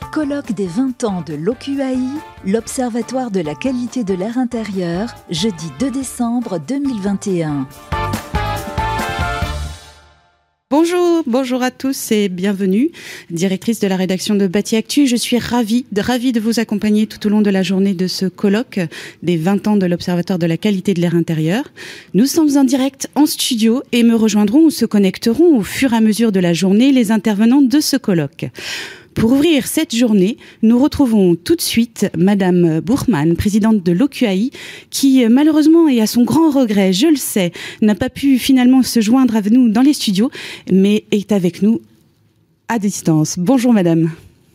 Colloque des 20 ans de l'OQAI, l'Observatoire de la qualité de l'air intérieur, jeudi 2 décembre 2021. Bonjour à tous et bienvenue. Directrice de la rédaction de Bâti Actu, je suis ravie de vous accompagner tout au long de la journée de ce colloque des 20 ans de l'Observatoire de la qualité de l'air intérieur. Nous sommes en direct en studio et me rejoindront ou se connecteront au fur et à mesure de la journée les intervenants de ce colloque. Pour ouvrir cette journée, nous retrouvons tout de suite Madame Bourgmann, présidente de l'OQAI, qui malheureusement et à son grand regret, je le sais, n'a pas pu finalement se joindre à nous dans les studios, mais est avec nous à distance. Bonjour Madame.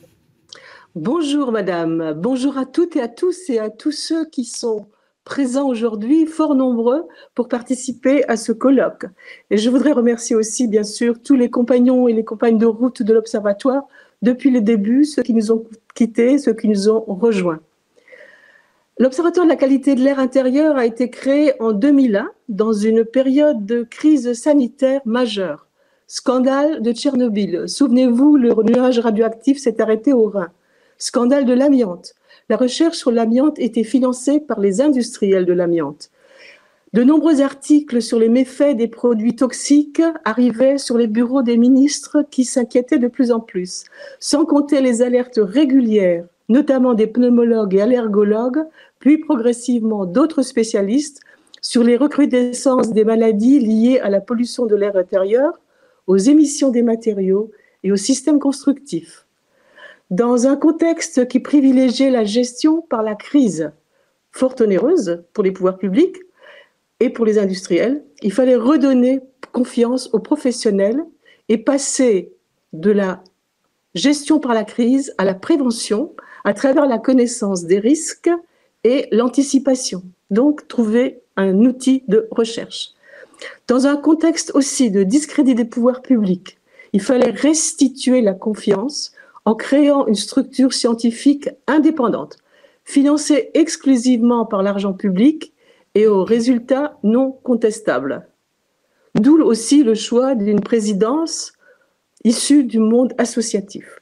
Bonjour Madame, bonjour à toutes et à tous et à tous ceux qui sont présents aujourd'hui, fort nombreux, pour participer à ce colloque. Et je voudrais remercier aussi, bien sûr, tous les compagnons et les compagnes de route de l'Observatoire depuis le début, ceux qui nous ont quittés, ceux qui nous ont rejoints. L'Observatoire de la qualité de l'air intérieur a été créé en 2001 dans une période de crise sanitaire majeure. Scandale de Tchernobyl. Souvenez-vous, le nuage radioactif s'est arrêté au Rhin. Scandale de l'amiante. La recherche sur l'amiante était financée par les industriels de l'amiante. De nombreux articles sur les méfaits des produits toxiques arrivaient sur les bureaux des ministres qui s'inquiétaient de plus en plus, sans compter les alertes régulières, notamment des pneumologues et allergologues, puis progressivement d'autres spécialistes, sur les recrudescences des maladies liées à la pollution de l'air intérieur, aux émissions des matériaux et aux systèmes constructifs. Dans un contexte qui privilégiait la gestion par la crise, fort onéreuse pour les pouvoirs publics, et pour les industriels, il fallait redonner confiance aux professionnels et passer de la gestion par la crise à la prévention à travers la connaissance des risques et l'anticipation. Donc, trouver un outil de recherche. Dans un contexte aussi de discrédit des pouvoirs publics, il fallait restituer la confiance en créant une structure scientifique indépendante, financée exclusivement par l'argent public et aux résultats non contestables. D'où aussi le choix d'une présidence issue du monde associatif.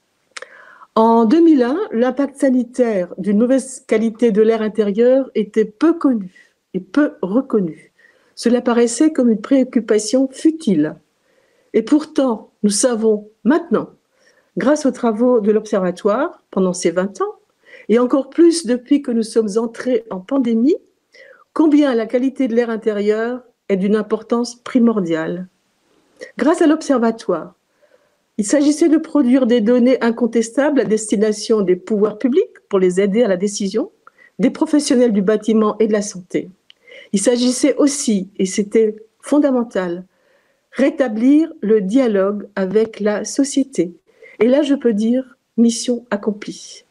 En 2001, l'impact sanitaire d'une mauvaise qualité de l'air intérieur était peu connu et peu reconnu. Cela paraissait comme une préoccupation futile. Et pourtant, nous savons maintenant, grâce aux travaux de l'Observatoire pendant ces 20 ans, et encore plus depuis que nous sommes entrés en pandémie, combien la qualité de l'air intérieur est d'une importance primordiale. Grâce à l'Observatoire, il s'agissait de produire des données incontestables à destination des pouvoirs publics pour les aider à la décision, des professionnels du bâtiment et de la santé. Il s'agissait aussi, et c'était fondamental, rétablir le dialogue avec la société. Et là, je peux dire mission accomplie.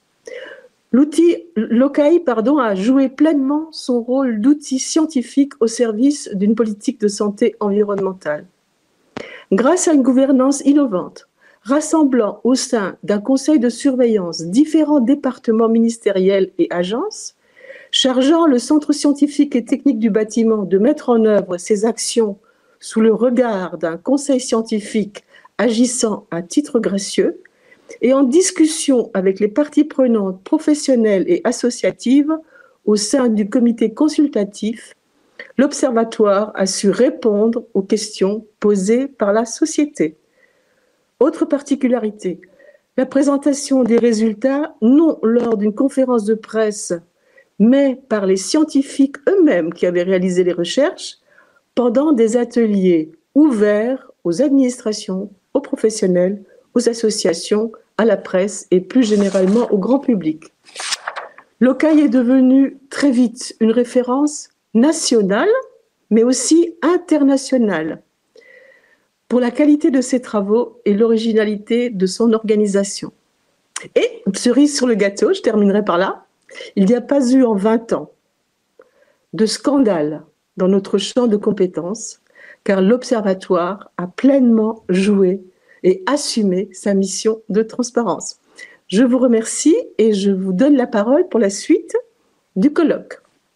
L'OQAI a joué pleinement son rôle d'outil scientifique au service d'une politique de santé environnementale. Grâce à une gouvernance innovante, rassemblant au sein d'un conseil de surveillance différents départements ministériels et agences, chargeant le Centre scientifique et technique du bâtiment de mettre en œuvre ses actions sous le regard d'un conseil scientifique agissant à titre gracieux, et en discussion avec les parties prenantes professionnelles et associatives au sein du comité consultatif, l'Observatoire a su répondre aux questions posées par la société. Autre particularité, la présentation des résultats, non lors d'une conférence de presse, mais par les scientifiques eux-mêmes qui avaient réalisé les recherches, pendant des ateliers ouverts aux administrations, aux professionnels, aux associations, à la presse et plus généralement au grand public. L'OQAI est devenu très vite une référence nationale, mais aussi internationale, pour la qualité de ses travaux et l'originalité de son organisation. Et, cerise sur le gâteau, je terminerai par là, il n'y a pas eu en 20 ans de scandale dans notre champ de compétences, car l'Observatoire a pleinement joué et assumer sa mission de transparence. Je vous remercie et je vous donne la parole pour la suite du colloque.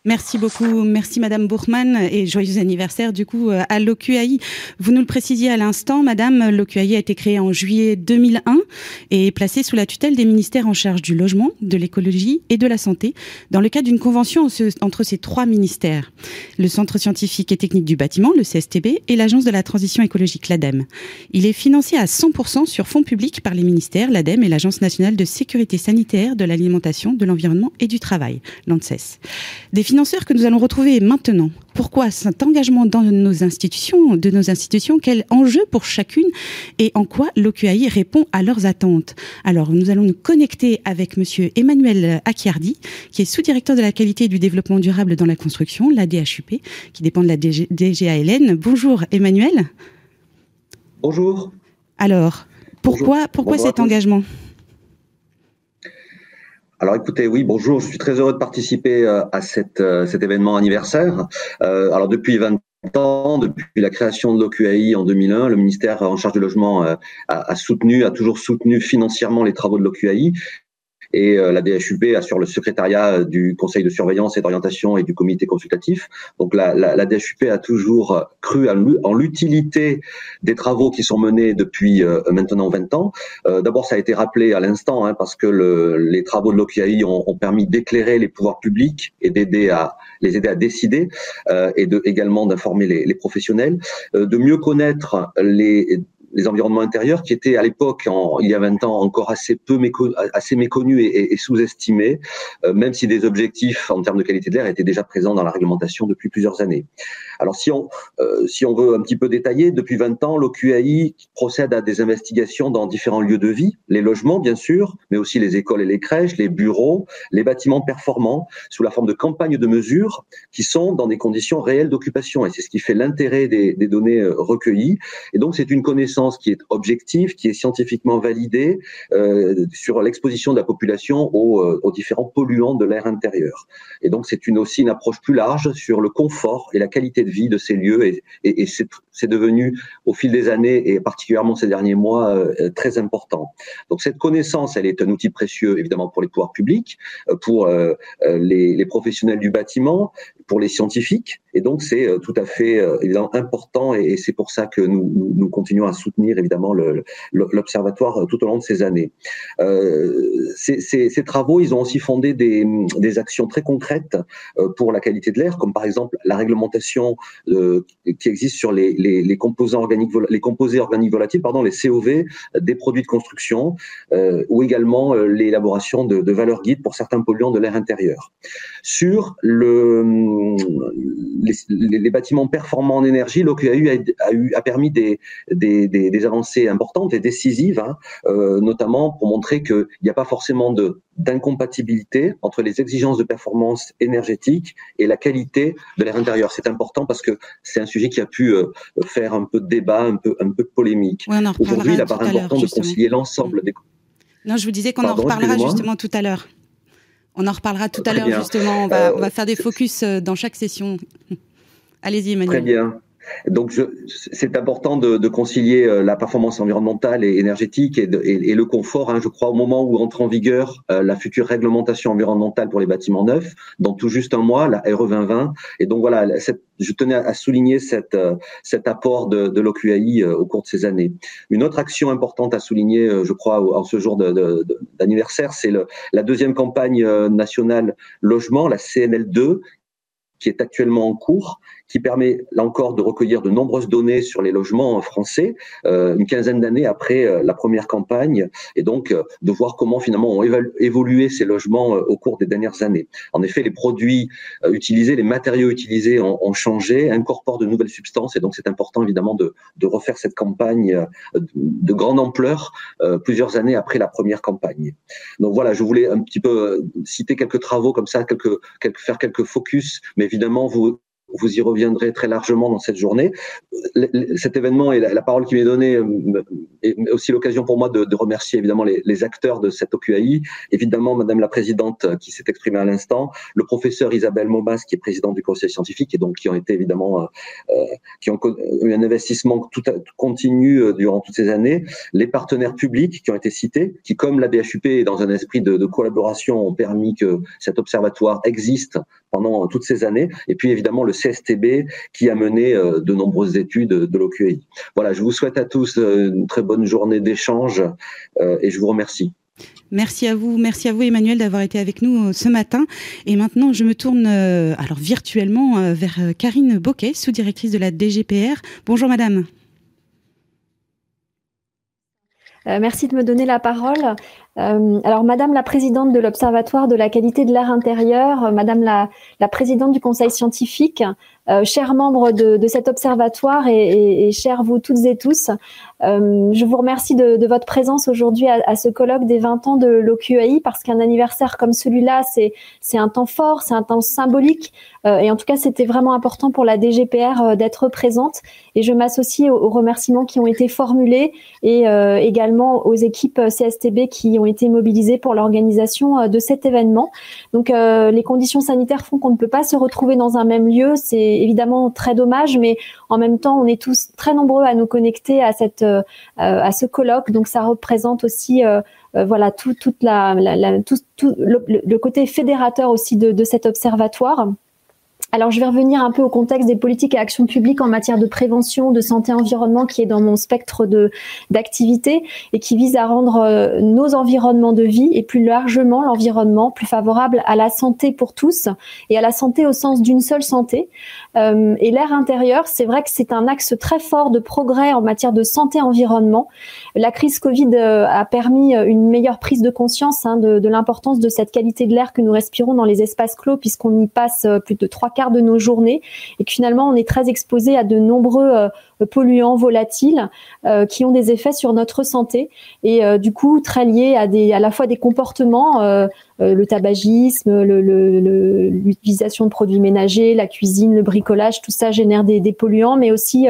Merci beaucoup, merci Madame Bourgman et joyeux anniversaire du coup à l'OQAI. Vous nous le précisiez à l'instant, Madame, l'OQAI a été créée en juillet 2001 et est placée sous la tutelle des ministères en charge du logement, de l'écologie et de la santé, dans le cadre d'une convention entre ces 3 ministères. Le Centre scientifique et technique du bâtiment, le CSTB, et l'Agence de la transition écologique, l'ADEME. Il est financé à 100% sur fonds publics par les ministères, l'ADEME et l'Agence nationale de sécurité sanitaire, de l'alimentation, de l'environnement et du travail, l'ANSES. Des financeurs que nous allons retrouver maintenant. Pourquoi cet engagement dans nos institutions, quel enjeu pour chacune et en quoi l'OQAI répond à leurs attentes? Alors, nous allons nous connecter avec monsieur Emmanuel Acchiardi, qui est sous-directeur de la qualité et du développement durable dans la construction, la DHUP, qui dépend de la DGALN. Bonjour Emmanuel. Bonjour. Alors, pourquoi cet engagement? Alors écoutez, oui, bonjour, je suis très heureux de participer à cet événement anniversaire. Alors depuis 20 ans, depuis la création de l'OQAI en 2001, le ministère en charge du logement a toujours soutenu financièrement les travaux de l'OQAI. Et la DHUP assure le secrétariat du conseil de surveillance et d'orientation et du comité consultatif. Donc la DHUP a toujours cru en l'utilité des travaux qui sont menés depuis maintenant 20 ans. D'abord, ça a été rappelé à l'instant, parce que les travaux de l'OQAI ont permis d'éclairer les pouvoirs publics et les aider à décider et également d'informer les professionnels, de mieux connaître les environnements intérieurs qui étaient à l'époque, il y a 20 ans, encore assez méconnus et sous-estimés, même si des objectifs en termes de qualité de l'air étaient déjà présents dans la réglementation depuis plusieurs années. Alors si on veut un petit peu détailler, depuis 20 ans, l'OQAI procède à des investigations dans différents lieux de vie, les logements bien sûr, mais aussi les écoles et les crèches, les bureaux, les bâtiments performants, sous la forme de campagnes de mesure qui sont dans des conditions réelles d'occupation. Et c'est ce qui fait l'intérêt des données recueillies. Et donc c'est une connaissance qui est objective, qui est scientifiquement validée sur l'exposition de la population aux différents polluants de l'air intérieur. Et donc c'est aussi une approche plus large sur le confort et la qualité de vie de ces lieux et c'est devenu au fil des années et particulièrement ces derniers mois très important. Donc cette connaissance, elle est un outil précieux évidemment pour les pouvoirs publics, pour les professionnels du bâtiment, pour les scientifiques, et donc c'est tout à fait évidemment important et c'est pour ça que nous continuons à soutenir évidemment l'observatoire tout au long de ces années. Ces travaux, ils ont aussi fondé des actions très concrètes pour la qualité de l'air, comme par exemple la réglementation qui existe sur les composés organiques volatiles, les COV des produits de construction, ou également l'élaboration de valeurs guides pour certains polluants de l'air intérieur. Sur les bâtiments performants en énergie, l'OQAI a permis des avancées importantes et décisives, notamment pour montrer qu'il n'y a pas forcément d'incompatibilité entre les exigences de performance énergétique et la qualité de l'air intérieur. C'est important parce que c'est un sujet qui a pu faire un peu de débat, un peu de polémique. Oui, aujourd'hui, il apparaît important de concilier l'ensemble des... Non, je vous disais qu'on en reparlera justement tout à l'heure. On en reparlera tout à l'heure, justement. On va faire des focus dans chaque session. Allez-y, Emmanuel. Très bien. Donc, c'est important de concilier la performance environnementale et énergétique et le confort. Je crois au moment où entre en vigueur la future réglementation environnementale pour les bâtiments neufs, dans tout juste un mois, la RE 2020. Et donc voilà, je tenais à souligner cet apport de l'OQAI au cours de ces années. Une autre action importante à souligner, je crois, en ce jour d'anniversaire, c'est la deuxième campagne nationale logement, la CNL2, qui est actuellement en cours, qui permet là encore de recueillir de nombreuses données sur les logements français, une quinzaine d'années après la première campagne, et donc de voir comment finalement ont évolué ces logements au cours des dernières années. En effet, les produits utilisés, les matériaux utilisés ont changé, incorporent de nouvelles substances, et donc c'est important évidemment de refaire cette campagne de grande ampleur plusieurs années après la première campagne. Donc voilà, je voulais un petit peu citer quelques travaux comme ça, faire quelques focus, mais évidemment vous y reviendrez très largement dans cette journée. Cet événement et la parole qui m'est donnée est aussi l'occasion pour moi de remercier évidemment les acteurs de cette OQAI, évidemment Madame la Présidente qui s'est exprimée à l'instant, le professeur Isabelle Maubas qui est présidente du conseil scientifique et donc qui ont été évidemment qui ont eu un investissement continu durant toutes ces années, les partenaires publics qui ont été cités, qui comme la BHUP dans un esprit de collaboration ont permis que cet observatoire existe pendant toutes ces années, et puis évidemment le CSTB qui a mené de nombreuses études de l'OQAI. Voilà, je vous souhaite à tous une très bonne journée d'échange et je vous remercie. Merci à vous Emmanuel d'avoir été avec nous ce matin. Et maintenant, je me tourne alors virtuellement vers Karine Boquet, sous-directrice de la DGPR. Bonjour madame. Merci de me donner la parole. Alors, Madame la Présidente de l'Observatoire de la qualité de l'air intérieur, Madame la Présidente du Conseil scientifique, chers membres de cet observatoire et chers vous toutes et tous, je vous remercie de votre présence aujourd'hui à ce colloque des 20 ans de l'OQAI, parce qu'un anniversaire comme celui-là, c'est un temps fort, c'est un temps symbolique, et en tout cas, c'était vraiment important pour la DGPR d'être présente, et je m'associe aux remerciements qui ont été formulés et également aux équipes CSTB qui ont été mobilisées pour l'organisation de cet événement. Donc, les conditions sanitaires font qu'on ne peut pas se retrouver dans un même lieu. C'est évidemment très dommage, mais en même temps, on est tous très nombreux à nous connecter à ce colloque. Donc, ça représente aussi voilà tout le côté fédérateur aussi de cet observatoire. Alors, je vais revenir un peu au contexte des politiques et actions publiques en matière de prévention, de santé, environnement, qui est dans mon spectre d'activité et qui vise à rendre nos environnements de vie et plus largement l'environnement plus favorable à la santé pour tous et à la santé au sens d'une seule santé. Et l'air intérieur, c'est vrai que c'est un axe très fort de progrès en matière de santé-environnement. La crise Covid a permis une meilleure prise de conscience de l'importance de cette qualité de l'air que nous respirons dans les espaces clos, puisqu'on y passe plus de 3/4 de nos journées et que finalement on est très exposé à de nombreux polluants volatiles qui ont des effets sur notre santé et du coup très liés à la fois des comportements, le tabagisme, l'utilisation de produits ménagers, la cuisine, le bricolage, tout ça génère des polluants, mais aussi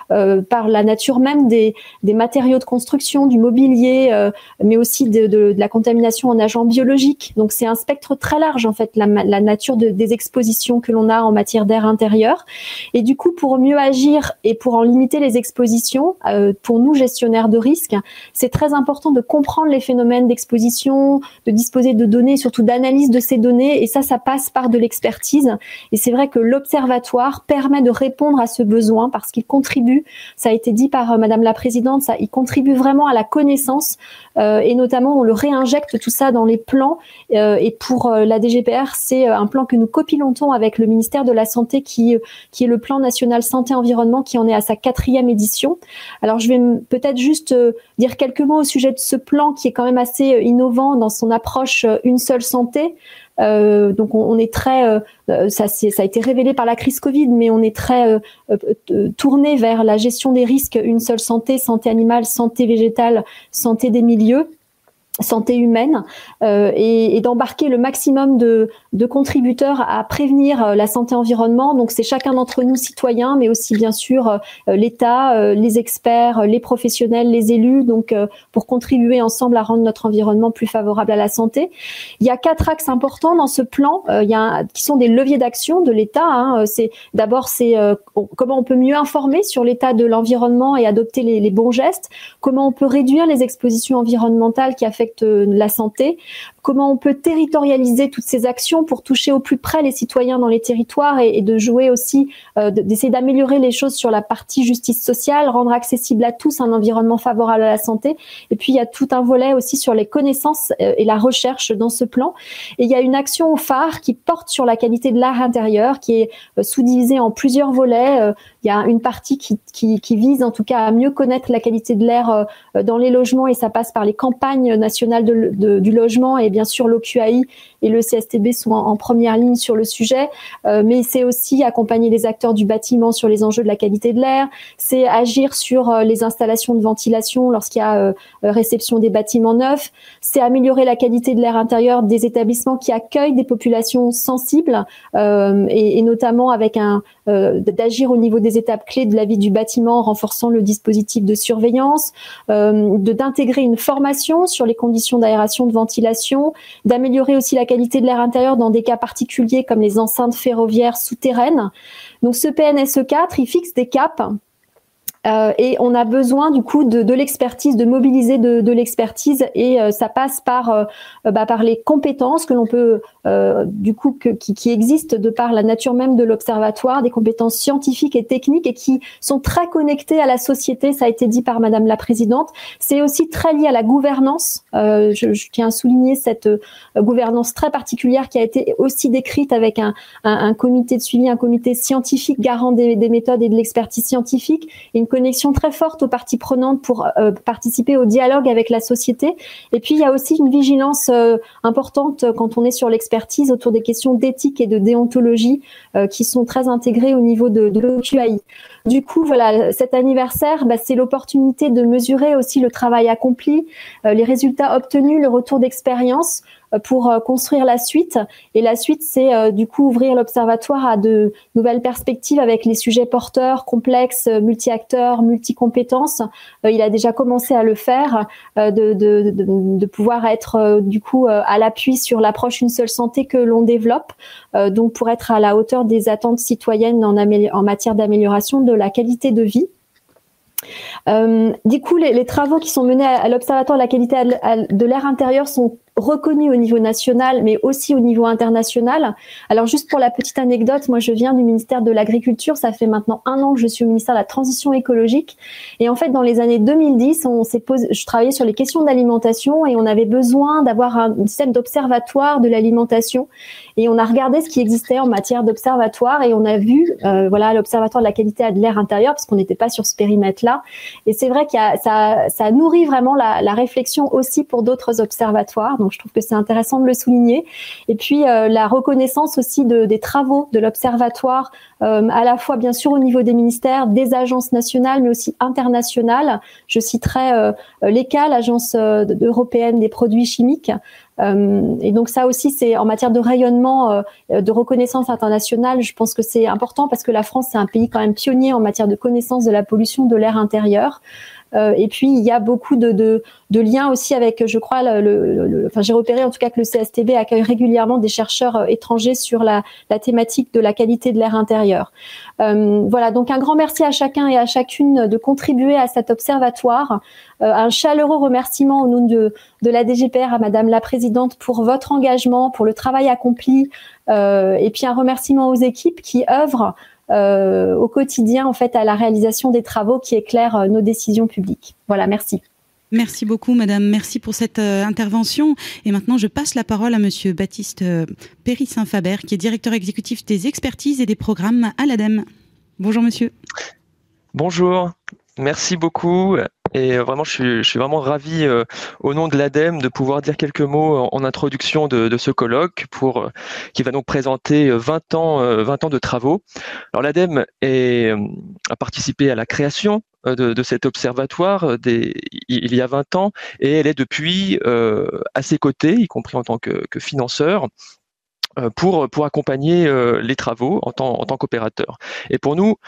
par la nature même des matériaux de construction, du mobilier, mais aussi de la contamination en agents biologiques. Donc c'est un spectre très large en fait, la nature des expositions que l'on a en matière d'air intérieur. Et du coup, pour mieux agir et pour en limiter les expositions, pour nous gestionnaires de risques, c'est très important de comprendre les phénomènes d'exposition, de disposer de données, surtout d'analyse de ces données, et ça passe par de l'expertise. Et c'est vrai que l'Observatoire permet de répondre à ce besoin parce qu'il contribue, ça a été dit par Madame la Présidente, il contribue vraiment à la connaissance et notamment on le réinjecte tout ça dans les plans et pour la DGPR, c'est un plan que nous copilotons avec le ministère de la Santé qui est le plan national santé-environnement qui en est à sa 4e édition. Alors je vais peut-être juste dire quelques mots au sujet de ce plan qui est quand même assez innovant dans son approche une seule santé. Donc on est très, ça a été révélé par la crise Covid, mais on est très tourné vers la gestion des risques, une seule santé, santé animale, santé végétale, santé des milieux, santé humaine, et d'embarquer le maximum de contributeurs à prévenir la santé-environnement. Donc c'est chacun d'entre nous, citoyens, mais aussi bien sûr l'État, les experts, les professionnels, les élus, donc pour contribuer ensemble à rendre notre environnement plus favorable à la santé. Il y a 4 axes importants dans ce plan, qui sont des leviers d'action de l'État. D'abord, c'est comment on peut mieux informer sur l'état de l'environnement et adopter les bons gestes, comment on peut réduire les expositions environnementales qui affectent la santé, comment on peut territorialiser toutes ces actions pour toucher au plus près les citoyens dans les territoires et de jouer aussi, d'essayer d'améliorer les choses sur la partie justice sociale, rendre accessible à tous un environnement favorable à la santé. Et puis il y a tout un volet aussi sur les connaissances et la recherche dans ce plan. Et il y a une action phare qui porte sur la qualité de l'air intérieur, qui est sous-divisée en plusieurs volets. Il y a une partie qui vise en tout cas à mieux connaître la qualité de l'air dans les logements et ça passe par les campagnes nationales du logement et bien sûr l'OQAI et le CSTB sont en première ligne sur le sujet, mais c'est aussi accompagner les acteurs du bâtiment sur les enjeux de la qualité de l'air, c'est agir sur les installations de ventilation lorsqu'il y a réception des bâtiments neufs, c'est améliorer la qualité de l'air intérieur des établissements qui accueillent des populations sensibles et notamment avec d'agir au niveau des étapes clés de la vie du bâtiment en renforçant le dispositif de surveillance, d'intégrer une formation sur les conditions d'aération, de ventilation, d'améliorer aussi la qualité de l'air intérieur dans des cas particuliers comme les enceintes ferroviaires souterraines. Donc ce PNSE 4, il fixe des caps. Et on a besoin du coup de l'expertise, de mobiliser de l'expertise, et ça passe par les compétences que l'on peut qui existent de par la nature même de l'observatoire, des compétences scientifiques et techniques et qui sont très connectées à la société. Ça a été dit par Madame la Présidente. C'est aussi très lié à la gouvernance. Je tiens à souligner cette gouvernance très particulière qui a été aussi décrite avec un comité de suivi, un comité scientifique garant des méthodes et de l'expertise scientifique, et une connexion très forte aux parties prenantes pour participer au dialogue avec la société. Et puis, il y a aussi une vigilance importante quand on est sur l'expertise autour des questions d'éthique et de déontologie qui sont très intégrées au niveau de l'OQAI. Du coup, voilà, cet anniversaire, c'est l'opportunité de mesurer aussi le travail accompli, les résultats obtenus, le retour d'expérience pour construire la suite. Et la suite, c'est du coup ouvrir l'observatoire à de nouvelles perspectives avec les sujets porteurs, complexes, multi-acteurs, multi-compétences. Il a déjà commencé à le faire, de pouvoir être du coup à l'appui sur l'approche Une seule santé que l'on développe, donc pour être à la hauteur des attentes citoyennes en matière d'amélioration de la qualité de vie. Du coup, les travaux qui sont menés à l'Observatoire de la qualité de l'air intérieur sont reconnus au niveau national, mais aussi au niveau international. Alors, juste pour la petite anecdote, moi, je viens du ministère de l'Agriculture. Ça fait maintenant 1 an que je suis au ministère de la Transition écologique. Et en fait, dans les années 2010, je travaillais sur les questions d'alimentation et on avait besoin d'avoir un système d'observatoire de l'alimentation. Et on a regardé ce qui existait en matière d'observatoire et on a vu, l'Observatoire de la qualité de l'air intérieur, parce qu'on n'était pas sur ce périmètre-là. Et c'est vrai que ça nourrit vraiment la réflexion aussi pour d'autres observatoires. Donc, je trouve que c'est intéressant de le souligner. Et puis, la reconnaissance aussi des travaux de l'observatoire, à la fois, bien sûr, au niveau des ministères, des agences nationales, mais aussi internationales. Je citerai l'ECA, l'Agence européenne des produits chimiques. Et donc ça aussi, c'est en matière de rayonnement, de reconnaissance internationale, je pense que c'est important parce que la France, c'est un pays quand même pionnier en matière de connaissance de la pollution de l'air intérieur. Et puis, il y a beaucoup de liens aussi avec, je crois, j'ai repéré en tout cas que le CSTB accueille régulièrement des chercheurs étrangers sur la thématique de la qualité de l'air intérieur. Voilà, donc un grand merci à chacun et à chacune de contribuer à cet observatoire. Un chaleureux remerciement au nom de la DGPR à Madame la Présidente pour votre engagement, pour le travail accompli, et puis un remerciement aux équipes qui œuvrent au quotidien en fait à la réalisation des travaux qui éclairent nos décisions publiques. Voilà, merci. Merci beaucoup, Madame. Merci pour cette intervention. Et maintenant, je passe la parole à Monsieur Baptiste Péry-Saint-Faber, qui est directeur exécutif des expertises et des programmes à l'ADEME. Bonjour, Monsieur. Bonjour. Merci beaucoup. Et vraiment, je suis vraiment ravi, au nom de l'ADEME, de pouvoir dire quelques mots en introduction de ce colloque qui va donc présenter 20 ans de travaux. Alors, l'ADEME a participé à la création de cet observatoire il y a 20 ans et elle est depuis à ses côtés, y compris en tant que financeur, pour accompagner les travaux en tant qu'opérateur. Et pour nous,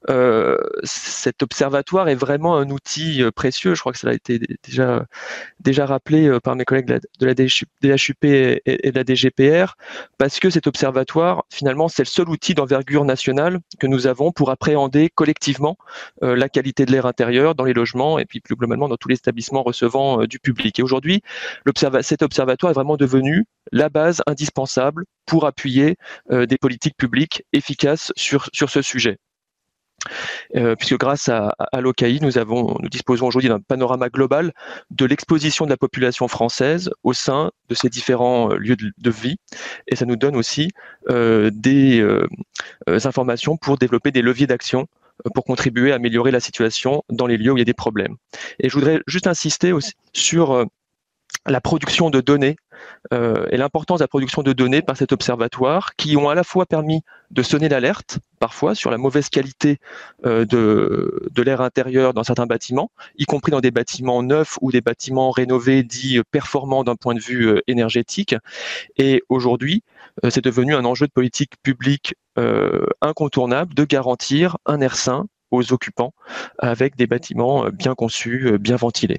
cet observatoire est vraiment un outil précieux. Je crois que ça a été déjà rappelé par mes collègues de la DHUP et de la DGPR, parce que cet observatoire, finalement, c'est le seul outil d'envergure nationale que nous avons pour appréhender collectivement la qualité de l'air intérieur dans les logements et puis plus globalement dans tous les établissements recevant du public. Et aujourd'hui, cet observatoire est vraiment devenu la base indispensable pour appuyer des politiques publiques efficaces sur ce sujet. Puisque grâce à l'OQAI, nous disposons aujourd'hui d'un panorama global de l'exposition de la population française au sein de ces différents lieux de vie, et ça nous donne aussi des informations pour développer des leviers d'action pour contribuer à améliorer la situation dans les lieux où il y a des problèmes. Et je voudrais juste insister aussi sur la production de données et l'importance de la production de données par cet observatoire, qui ont à la fois permis de sonner l'alerte, parfois, sur la mauvaise qualité de l'air intérieur dans certains bâtiments, y compris dans des bâtiments neufs ou des bâtiments rénovés dits performants d'un point de vue énergétique. Et aujourd'hui, c'est devenu un enjeu de politique publique incontournable de garantir un air sain aux occupants avec des bâtiments bien conçus, bien ventilés.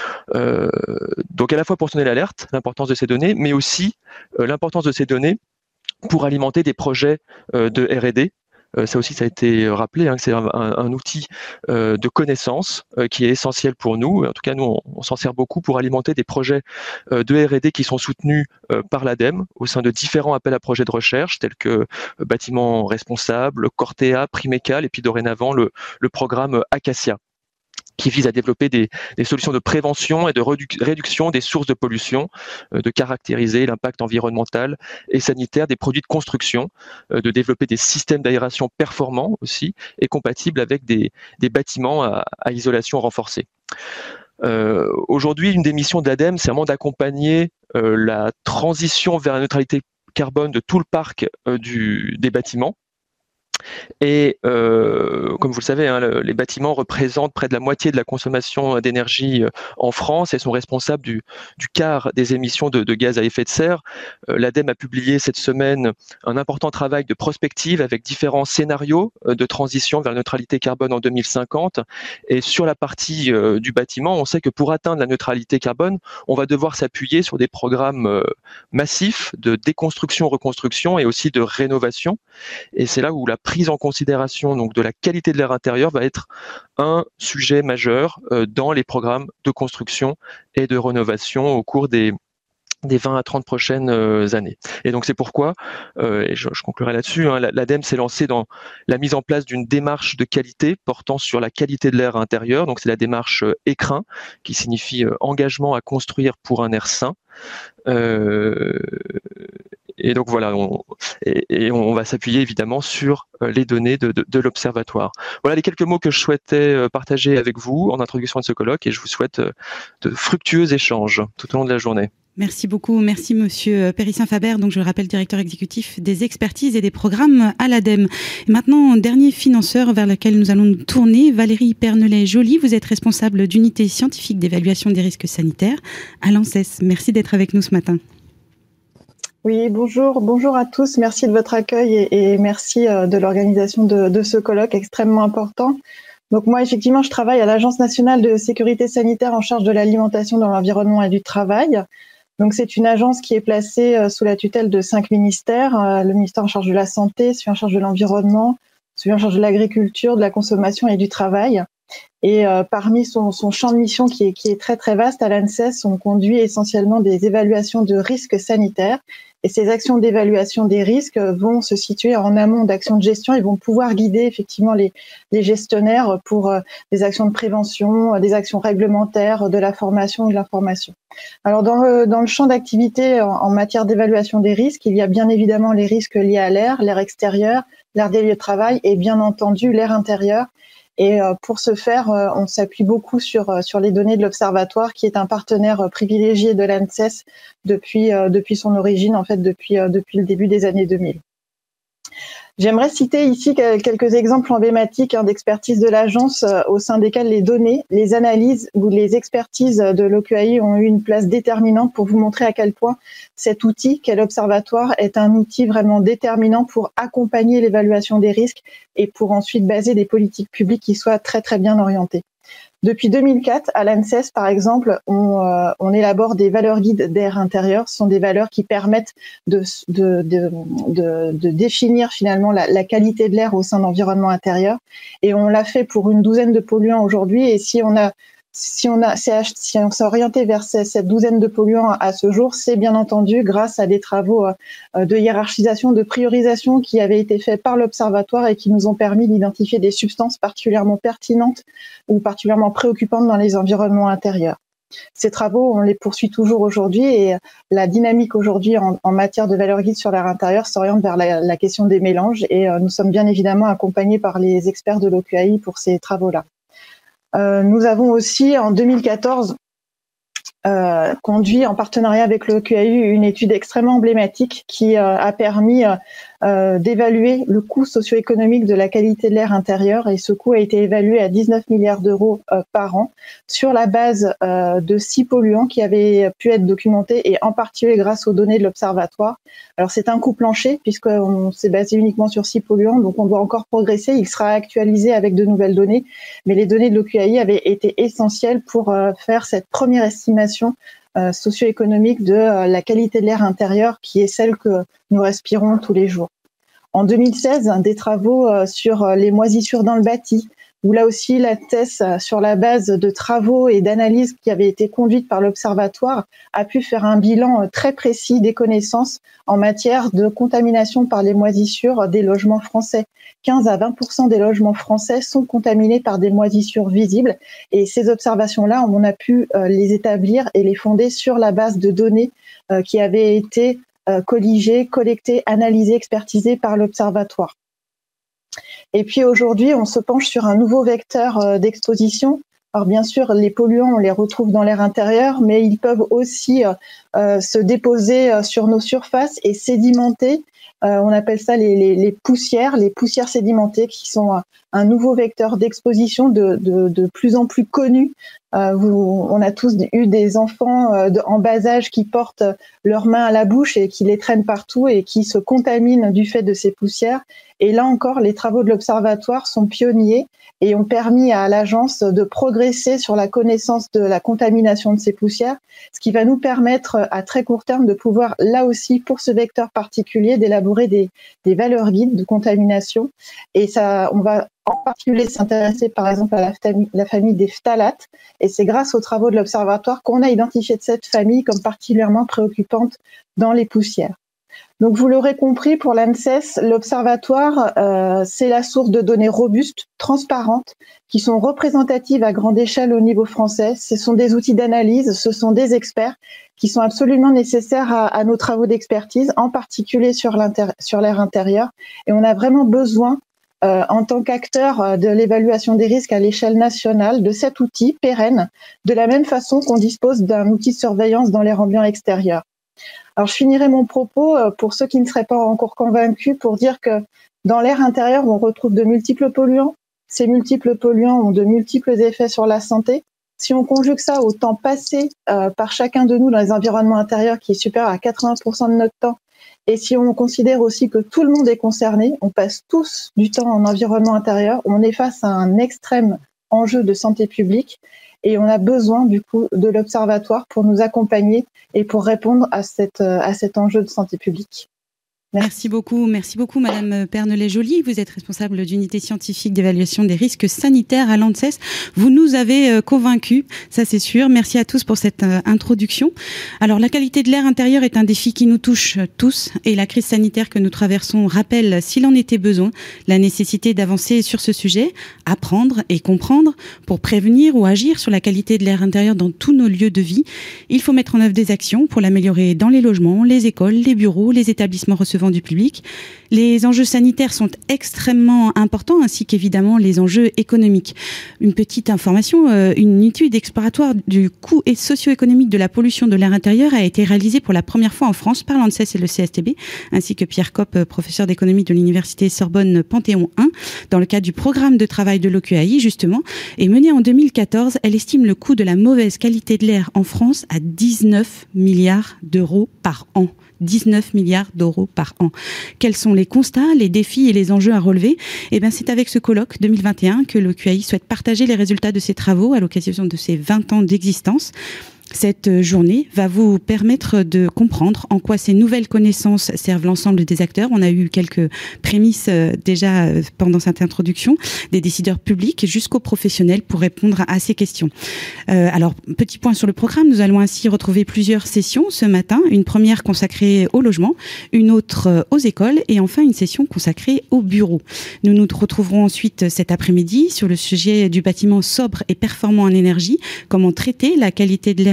Donc à la fois pour sonner l'alerte, l'importance de ces données, mais aussi l'importance de ces données pour alimenter des projets de R&D. Ça aussi, ça a été rappelé, que c'est un outil de connaissance qui est essentiel pour nous. En tout cas, nous, on s'en sert beaucoup pour alimenter des projets de R&D qui sont soutenus par l'ADEME au sein de différents appels à projets de recherche, tels que Bâtiments Responsables, Cortea, Primécal, et puis dorénavant le programme Acacia, qui vise à développer des solutions de prévention et de réduction des sources de pollution, de caractériser l'impact environnemental et sanitaire des produits de construction, de développer des systèmes d'aération performants aussi et compatibles avec des bâtiments à isolation renforcée. Aujourd'hui, une des missions de l'ADEME, c'est vraiment d'accompagner la transition vers la neutralité carbone de tout le parc des bâtiments. Et comme vous le savez, les bâtiments représentent près de la moitié de la consommation d'énergie en France et sont responsables du quart des émissions de gaz à effet de serre. L'ADEME a publié cette semaine un important travail de prospective avec différents scénarios de transition vers la neutralité carbone en 2050. Et sur la partie du bâtiment, on sait que pour atteindre la neutralité carbone, on va devoir s'appuyer sur des programmes massifs de déconstruction, reconstruction et aussi de rénovation. Et c'est là où la prise en considération donc de la qualité de l'air intérieur va être un sujet majeur dans les programmes de construction et de rénovation au cours des 20 à 30 prochaines années. Et donc c'est pourquoi, et je conclurai là-dessus, l'ADEME s'est lancée dans la mise en place d'une démarche de qualité portant sur la qualité de l'air intérieur. Donc c'est la démarche ECRIN, qui signifie engagement à construire pour un air sain. Et donc voilà, on va s'appuyer évidemment sur les données de l'Observatoire. Voilà les quelques mots que je souhaitais partager avec vous en introduction de ce colloque, et je vous souhaite de fructueux échanges tout au long de la journée. Merci beaucoup. Merci Monsieur Périssin Faber, donc je le rappelle, directeur exécutif des expertises et des programmes à l'ADEME. Et maintenant, dernier financeur vers lequel nous allons nous tourner, Valérie Pernelet-Joly, vous êtes responsable d'unité scientifique d'évaluation des risques sanitaires à l'ANSES. Merci d'être avec nous ce matin. Oui, bonjour à tous. Merci de votre accueil et merci de l'organisation de ce colloque extrêmement important. Donc moi, effectivement, je travaille à l'Agence nationale de sécurité sanitaire en charge de l'alimentation dans l'environnement et du travail. Donc c'est une agence qui est placée sous la tutelle de 5 ministères, le ministère en charge de la santé, celui en charge de l'environnement, celui en charge de l'agriculture, de la consommation et du travail. Et parmi son champ de mission qui est très très vaste, à l'ANSES, on conduit essentiellement des évaluations de risques sanitaires. Et ces actions d'évaluation des risques vont se situer en amont d'actions de gestion et vont pouvoir guider effectivement les gestionnaires pour des actions de prévention, des actions réglementaires, de la formation et de l'information. Alors dans le champ d'activité en matière d'évaluation des risques, il y a bien évidemment les risques liés à l'air extérieur, l'air des lieux de travail et bien entendu l'air intérieur. Et pour ce faire, on s'appuie beaucoup sur les données de l'Observatoire, qui est un partenaire privilégié de l'ANSES depuis son origine, en fait depuis le début des années 2000. J'aimerais citer ici quelques exemples emblématiques d'expertise de l'agence au sein desquels les données, les analyses ou les expertises de l'OQAI ont eu une place déterminante pour vous montrer à quel point cet outil qu'est l'Observatoire est un outil vraiment déterminant pour accompagner l'évaluation des risques et pour ensuite baser des politiques publiques qui soient très très bien orientées. Depuis 2004, à l'ANSES, par exemple, on élabore des valeurs guides d'air intérieur. Ce sont des valeurs qui permettent de définir finalement la qualité de l'air au sein de l'environnement intérieur. Et on l'a fait pour une douzaine de polluants aujourd'hui. Et si on s'est orienté vers cette douzaine de polluants à ce jour, c'est bien entendu grâce à des travaux de hiérarchisation, de priorisation qui avaient été faits par l'Observatoire et qui nous ont permis d'identifier des substances particulièrement pertinentes ou particulièrement préoccupantes dans les environnements intérieurs. Ces travaux, on les poursuit toujours aujourd'hui et la dynamique aujourd'hui en matière de valeur guide sur l'air intérieur s'oriente vers la question des mélanges et nous sommes bien évidemment accompagnés par les experts de l'OQAI pour ces travaux-là. Nous avons aussi, en 2014, conduit en partenariat avec le QAI une étude extrêmement emblématique qui a permis d'évaluer le coût socio-économique de la qualité de l'air intérieur, et ce coût a été évalué à 19 milliards d'euros par an sur la base de 6 polluants qui avaient pu être documentés, et en particulier grâce aux données de l'Observatoire. Alors c'est un coût plancher puisqu'on s'est basé uniquement sur 6 polluants, donc on doit encore progresser, il sera actualisé avec de nouvelles données, mais les données de l'OQAI avaient été essentielles pour faire cette première estimation socio-économique de la qualité de l'air intérieur, qui est celle que nous respirons tous les jours. En 2016, des travaux sur les moisissures dans le bâti, où là aussi la thèse, sur la base de travaux et d'analyses qui avaient été conduites par l'Observatoire, a pu faire un bilan très précis des connaissances en matière de contamination par les moisissures des logements français. 15 à 20% des logements français sont contaminés par des moisissures visibles, et ces observations-là, on a pu les établir et les fonder sur la base de données qui avaient été colligées, collectées, analysées, expertisées par l'Observatoire. Et puis aujourd'hui, on se penche sur un nouveau vecteur d'exposition. Alors bien sûr, les polluants, on les retrouve dans l'air intérieur, mais ils peuvent aussi se déposer sur nos surfaces et sédimenter. On appelle ça les poussières sédimentées, qui sont un nouveau vecteur d'exposition de plus en plus connu. On a tous eu des enfants en bas âge qui portent leurs mains à la bouche et qui les traînent partout et qui se contaminent du fait de ces poussières. Et là encore, les travaux de l'Observatoire sont pionniers et ont permis à l'agence de progresser sur la connaissance de la contamination de ces poussières, ce qui va nous permettre à très court terme de pouvoir, là aussi, pour ce vecteur particulier, d'élaborer des valeurs guides de contamination. Et ça, on va en particulier s'intéresser par exemple à la famille des phtalates, et c'est grâce aux travaux de l'Observatoire qu'on a identifié cette famille comme particulièrement préoccupante dans les poussières. Donc vous l'aurez compris, pour l'ANSES, l'Observatoire, c'est la source de données robustes, transparentes, qui sont représentatives à grande échelle au niveau français. Ce sont des outils d'analyse, ce sont des experts qui sont absolument nécessaires à nos travaux d'expertise, en particulier sur l'air intérieur. Et on a vraiment besoin, en tant qu'acteur de l'évaluation des risques à l'échelle nationale, de cet outil pérenne, de la même façon qu'on dispose d'un outil de surveillance dans l'air ambiant extérieur. Alors, je finirai mon propos, pour ceux qui ne seraient pas encore convaincus, pour dire que dans l'air intérieur, on retrouve de multiples polluants. Ces multiples polluants ont de multiples effets sur la santé. Si on conjugue ça au temps passé par chacun de nous dans les environnements intérieurs, qui est supérieur à 80% de notre temps, et si on considère aussi que tout le monde est concerné, on passe tous du temps en environnement intérieur, on est face à un extrême enjeu de santé publique. Et on a besoin du coup de l'Observatoire pour nous accompagner et pour répondre à cet enjeu de santé publique. Merci beaucoup, Madame Pernelet-Joly. Vous êtes responsable d'unité scientifique d'évaluation des risques sanitaires à l'ANSES. Vous nous avez convaincus, ça c'est sûr. Merci à tous pour cette introduction. Alors, la qualité de l'air intérieur est un défi qui nous touche tous, et la crise sanitaire que nous traversons rappelle, s'il en était besoin, la nécessité d'avancer sur ce sujet, apprendre et comprendre pour prévenir ou agir sur la qualité de l'air intérieur dans tous nos lieux de vie. Il faut mettre en œuvre des actions pour l'améliorer dans les logements, les écoles, les bureaux, les établissements recevant du public. Les enjeux sanitaires sont extrêmement importants, ainsi qu'évidemment les enjeux économiques. Une petite information, une étude exploratoire du coût socio-économique de la pollution de l'air intérieur a été réalisée pour la première fois en France par l'ANSES et le CSTB, ainsi que Pierre Kopp, professeur d'économie de l'université Sorbonne Panthéon 1, dans le cadre du programme de travail de l'OQAI, justement, et menée en 2014. Elle estime le coût de la mauvaise qualité de l'air en France à 19 milliards d'euros par an. 19 milliards d'euros par an. Quels sont les constats, les défis et les enjeux à relever ? Eh bien, c'est avec ce colloque 2021 que l'OQAI souhaite partager les résultats de ses travaux à l'occasion de ses 20 ans d'existence. Cette journée va vous permettre de comprendre en quoi ces nouvelles connaissances servent l'ensemble des acteurs. On a eu quelques prémices déjà pendant cette introduction, des décideurs publics jusqu'aux professionnels pour répondre à ces questions. Alors, petit point sur le programme, nous allons ainsi retrouver plusieurs sessions ce matin. Une première consacrée au logement, une autre aux écoles et enfin une session consacrée aux bureaux. Nous nous retrouverons ensuite cet après-midi sur le sujet du bâtiment sobre et performant en énergie, comment traiter la qualité de l'air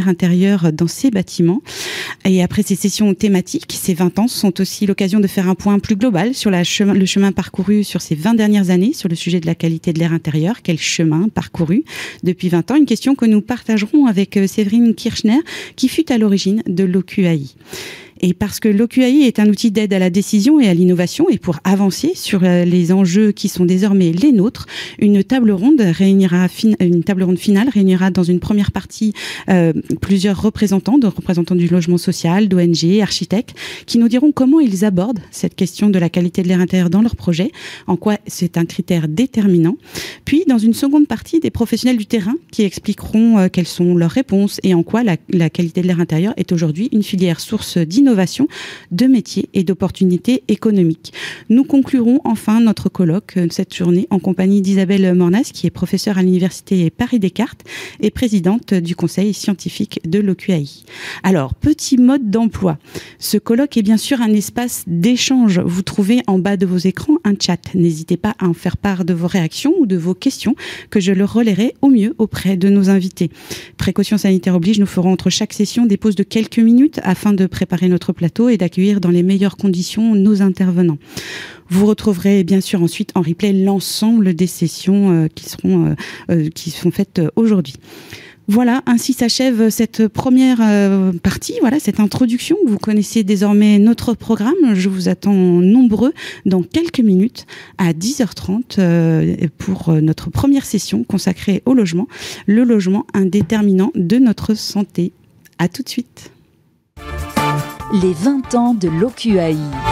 l'air intérieur dans ces bâtiments. Et après ces sessions thématiques, ces 20 ans sont aussi l'occasion de faire un point plus global sur le chemin parcouru sur ces 20 dernières années sur le sujet de la qualité de l'air intérieur. Quel chemin parcouru depuis 20 ans? Une question que nous partagerons avec Séverine Kirchner, qui fut à l'origine de l'OQAI. Et parce que l'OQAI est un outil d'aide à la décision et à l'innovation, et pour avancer sur les enjeux qui sont désormais les nôtres, une table ronde finale réunira dans une première partie plusieurs représentants du logement social, d'ONG, architectes, qui nous diront comment ils abordent cette question de la qualité de l'air intérieur dans leur projet, en quoi c'est un critère déterminant. Puis, dans une seconde partie, des professionnels du terrain qui expliqueront quelles sont leurs réponses et en quoi la qualité de l'air intérieur est aujourd'hui une filière source d'innovation, de métiers et d'opportunités économiques. Nous conclurons enfin notre colloque cette journée en compagnie d'Isabelle Mornas, qui est professeure à l'université Paris-Descartes et présidente du conseil scientifique de l'OQAI. Alors, petit mode d'emploi. Ce colloque est bien sûr un espace d'échange. Vous trouvez en bas de vos écrans un chat. N'hésitez pas à en faire part de vos réactions ou de vos questions, que je le relayerai au mieux auprès de nos invités. Précautions sanitaires oblige, nous ferons entre chaque session des pauses de quelques minutes afin de préparer notre plateau et d'accueillir dans les meilleures conditions nos intervenants. Vous retrouverez bien sûr ensuite en replay l'ensemble des sessions qui sont faites aujourd'hui. Voilà, ainsi s'achève cette première partie, voilà, cette introduction. Vous connaissez désormais notre programme. Je vous attends nombreux dans quelques minutes à 10h30 pour notre première session consacrée au logement. Le logement, un déterminant de notre santé. À tout de suite. Les 20 ans de l'OQAI.